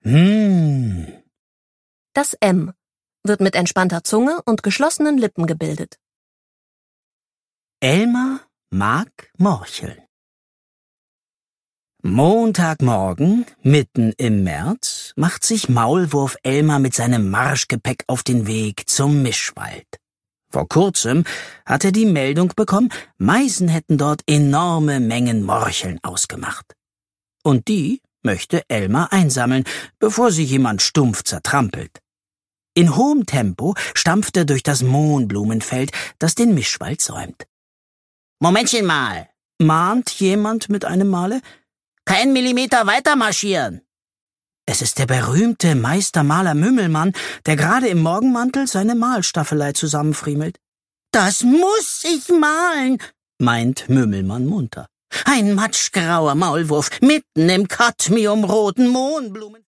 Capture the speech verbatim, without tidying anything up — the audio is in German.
Hm. Das M wird mit entspannter Zunge und geschlossenen Lippen gebildet. Elmar mag Morcheln. Montagmorgen, mitten im März, macht sich Maulwurf Elmar mit seinem Marschgepäck auf den Weg zum Mischwald. Vor kurzem hat er die Meldung bekommen, Meisen hätten dort enorme Mengen Morcheln ausgemacht. Und die möchte Elmar einsammeln, bevor sie jemand stumpf zertrampelt. In hohem Tempo stampft er durch das Mohnblumenfeld, das den Mischwald säumt. »Momentchen mal«, mahnt jemand mit einem Male, »kein Millimeter weiter marschieren.« Es ist der berühmte Meistermaler Mümmelmann, der gerade im Morgenmantel seine Malstaffelei zusammenfriemelt. »Das muss ich malen«, meint Mümmelmann munter. »Ein matschgrauer Maulwurf mitten im kadmiumroten Mohnblumen.«